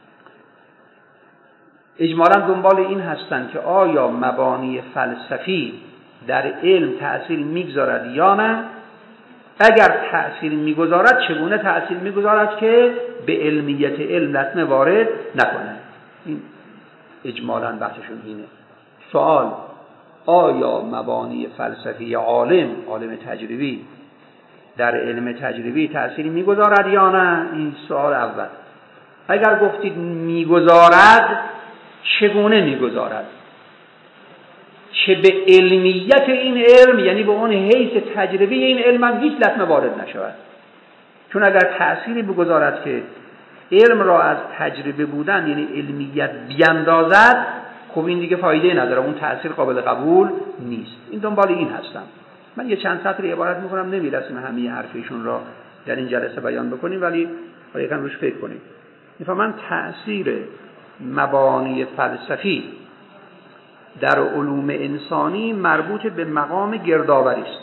اجمالاً دنبال این هستن که آیا مبانی فلسفی در علم تأثیر میگذارد یا نه؟ اگر تأثیر میگذارد چگونه تأثیر میگذارد که به علمیت علم لطمه وارد نکنه؟ این اجمالاً بحثشون اینه. سوال آیا مبانی فلسفی عالم تجربی در علم تجربی تأثیری میگذارد یا نه؟ این سوال اول. اگر گفتید میگذارد، چگونه میگذارد؟ چه به علمیت این علم، یعنی به اون حیث تجربی این علم هم هیچ لطمه وارد نشود. چون اگر تأثیری بگذارد که علم را از تجربه بودن یعنی علمیت بیندازد، خب این دیگه فایده نداره، اون تأثیر قابل قبول نیست. این دنبال این هستم. من یه چند سطری عبارت میکنم، نمیرسیم همه حرفشون را در این جلسه بیان بکنیم، ولی یکم روش فکر کنیم. میفهمن تأثیر مبانی فلسفی در علوم انسانی مربوط به مقام گردآوری است،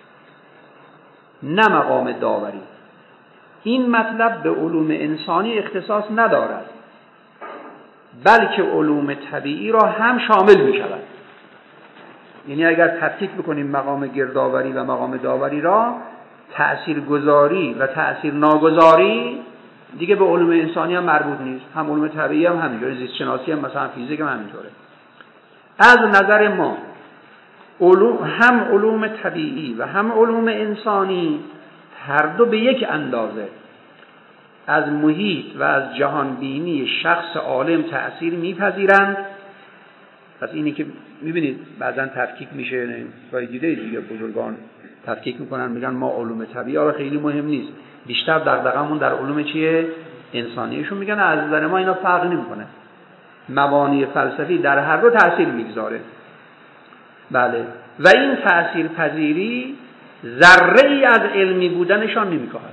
نه مقام داوری. این مطلب به علوم انسانی اختصاص ندارد، بلکه علوم طبیعی را هم شامل می شود. یعنی اگر تفکیک بکنیم مقام گردآوری و مقام داوری را، تأثیرگذاری و تأثیر ناگذاری دیگه به علوم انسانی هم مربوط نیست. هم علوم طبیعی هم همینجوره، زیست شناسی هم مثلا فیزیک هم همینطوره. از نظر ما هم علوم طبیعی و هم علوم انسانی هر دو به یک اندازه از محیط و از جهان بینی شخص عالم تأثیر میپذیرند. پس اینی که میبینید بعضا تفکیک میشه، با دیده دیگه بزرگان تفکیک میکنن، میگن ما علوم طبیعی را خیلی مهم نیست، بیشتر دغدغمون در علوم چیه؟ انسانیشون. میگن از نظر ما اینا فرق نمیکنه، مبانی فلسفی در هر دو تأثیر میگذاره. بله، و این تأثیر پذیری ذره‌ای از علمی بودنشان نمیکاهد.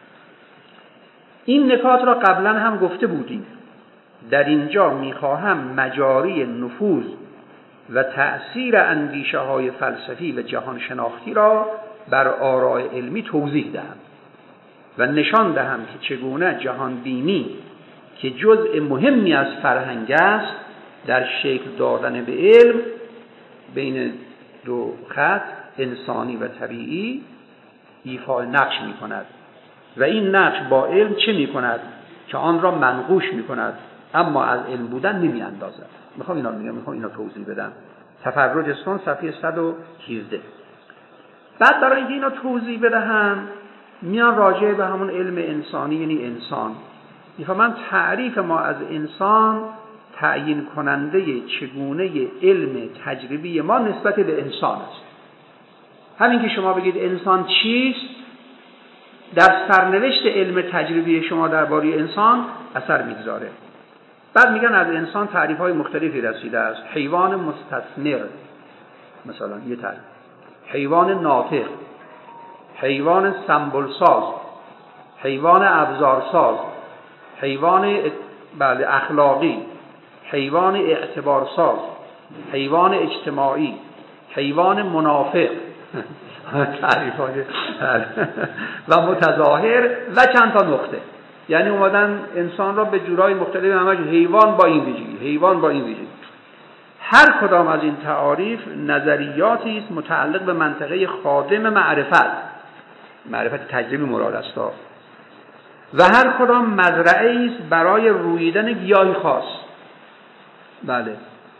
این نکات را قبلا هم گفته بودیم. در اینجا میخواهم مجاری نفوذ و تأثیر اندیشه های فلسفی و جهان شناختی را بر آراء علمی توضیح دهم و نشان دهم که چگونه جهان بینی که جزء مهمی از فرهنگ است در شکل دادن به علم بین دو خط انسانی و طبیعی ایفای نقش می کند و این نقش با علم چه می کند که آن را منقوش می کند اما از علم بودن نمی اندازد. میخوام اینا توضیح بدم. تفرج سن صفحه 117. بعد برای اینکه اینا توضیح بدهم میان راجع به همون علم انسانی یعنی انسان. میخوام تعریف ما از انسان تعیین کننده چگونه علم تجربی ما نسبت به انسان است. همین که شما بگید انسان چیست در سرنوشت علم تجربی شما درباره انسان اثر میگذاره. بعد میگن از انسان تعریف‌های مختلفی رسیده است. حیوان مستثمر مثلا یه تعریف، حیوان ناطق، حیوان سمبل ساز، حیوان ابزار ساز، حیوان اخلاقی، حیوان اعتبار ساز، حیوان اجتماعی، حیوان منافق تعریف‌های و متظاهر و چند تا نقطه. یعنی اومدن انسان را به جورای مختلف همش حیوان با این ویژگی، حیوان با این ویژگی. هر کدام از این تعاریف نظریاتی است متعلق به منطقه خادم معرفت تجربی مراد است و هر کدام مزرعه است برای رویدن گیاهی خاص. بله،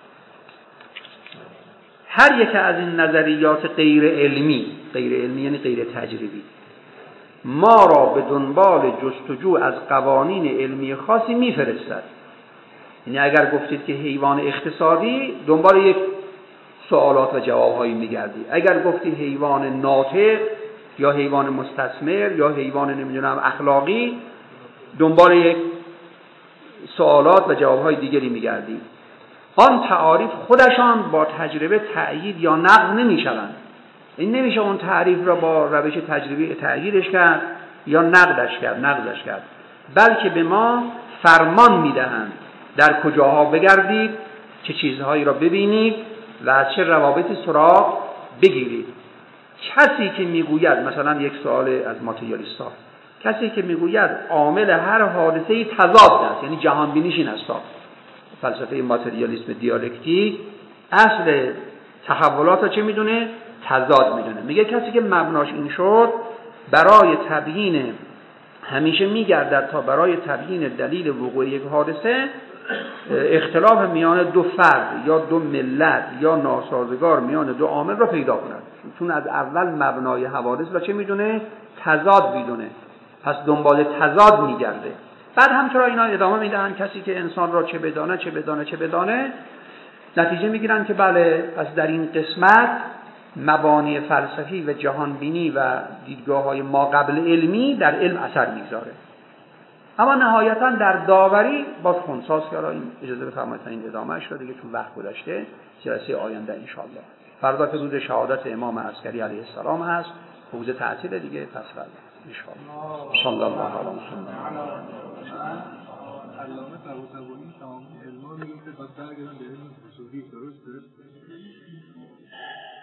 هر یک از این نظریات غیر علمی یعنی غیر تجربی ما را به دنبال جستجو از قوانین علمی خاصی میفرستد. یعنی اگر گفتید که حیوان اقتصادی، دنبال یک سوالات و جوابهایی میگردید. اگر گفتید حیوان ناطق یا حیوان مستثمر یا حیوان اخلاقی، دنبال یک سوالات و جوابهای دیگری میگردید. آن تعاریف خودشان با تجربه تأیید یا نقض نمیشوند. این نمیشه اون تعریف را با روش تجربی تأییدش کرد یا نقضش کرد، بلکه به ما فرمان میدهند در کجاها بگردید، چه چیزهایی را ببینید و از چه روابطی سراغ بگیرید. کسی که میگوید، مثلا یک سوال از ماتریالیستا، کسی که میگوید عامل هر حادثه‌ای تضاد است، یعنی جهان بینیش این است، فلسفه ماتریالیسم دیالکتیک اصل تحولات را چه میدونه؟ تضاد میدونه. میگه کسی که مبناش این شد برای تبیین، همیشه میگردد تا برای تبیین دلیل وقوع یک حادثه اختلاف میان دو فرد یا دو ملت یا ناسازگار میان دو عامل را پیدا کند، چون از اول مبنای حوادث را چه میدونه؟ تضاد میدونه، پس دنبال تضاد میگرده. بعد همچنان اینا ادامه میدن کسی که انسان را چه بدانه نتیجه میگیرن که بله، پس در این قسمت مبانی فلسفی و جهانبینی و دیدگاه‌های ما قبل علمی در علم اثر میگذاره. اما نهایتا در داوری باز خونساز که را این اجازه بفرمایید این ادامهش رو دیگه چون وقت گذشته جلسه آینده ان شاء الله. فردا که روز شهادت امام عسکری علیه السلام هست، روز تعطیل دیگه، پس فردا ان شاء الله. صلی الله علیه و سلم. علامه طباطبایی تمام علما میگه که بعد برگردن به علم اصولی، درسته؟